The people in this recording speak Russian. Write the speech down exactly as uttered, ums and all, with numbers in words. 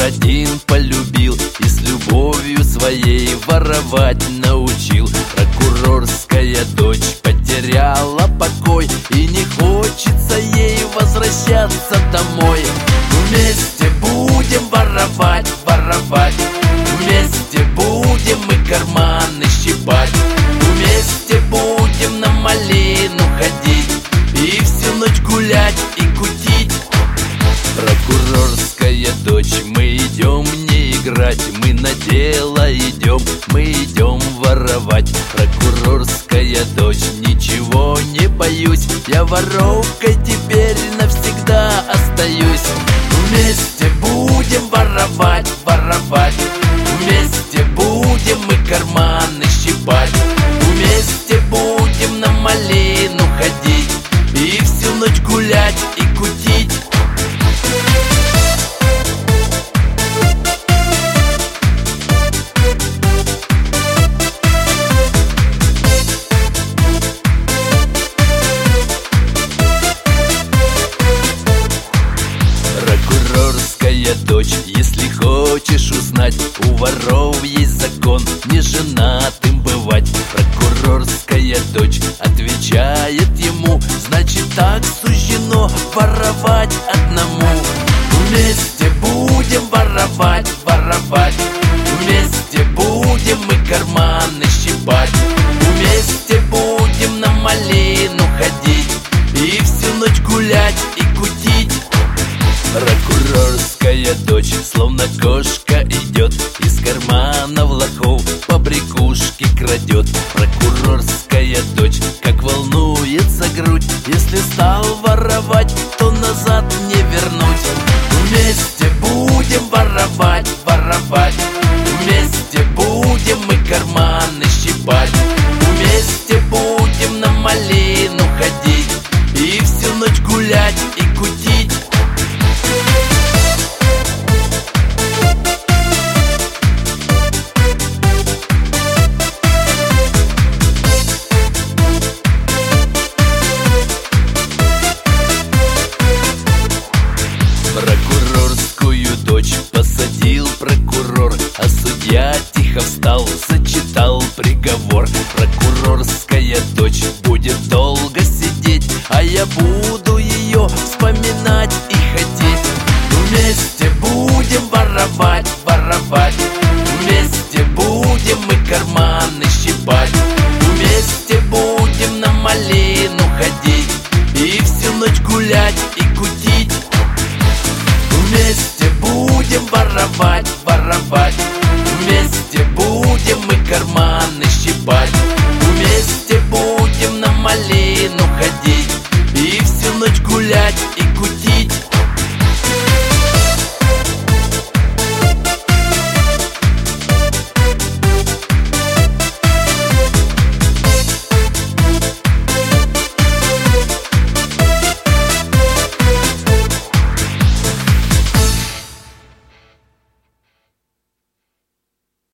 один полюбил и с любовью своей воровать научил. Прокурорская дочь потеряла покой, и не хочется ей возвращаться домой. Вместе будем воровать, воровать, вместе будем мы карманы щипать, вместе будем на малину ходить и всю ночь гулять и кутить. Прокурорская дочь, мы идем не играть, мы на дело идем, мы идем воровать. Прокурорская дочь, ничего не боюсь, я воровкой теперь навсегда остаюсь. Вместе будем воровать, воровать, вместе будем мы карманы щипать, вместе будем на малину ходить и всю ночь гулять и кутить. Прокурорская дочь, если хочешь узнать, у воров есть закон не женатым бывать. Прокурорская дочь отвечает ему: значит, так суждено воровать одному. Вместе будем воровать, воровать, вместе будем мы карманы щипать, вместе будем на малину ходить и всю ночь гулять и кутить. Прокурорская дочь, словно кошка, идет из кармана лохов, побрякушки крадет. Прокурорская дочь, как волнуется грудь, если стал воровать, то назад не вернуть. Вместе будем воровать, воровать, вместе будем мы карманы щипать, вместе будем на малину ходить и всю ночь гулять и кутить. Прокурорскую дочь посадил прокурор, а судья тихо встал, зачитал приговор. Прокурорская дочь будет долго сидеть, а я буду ее вспоминать и хотеть. Вместе будем воровать, воровать, вместе будем мы карманы щипать, вместе будем на малину ходить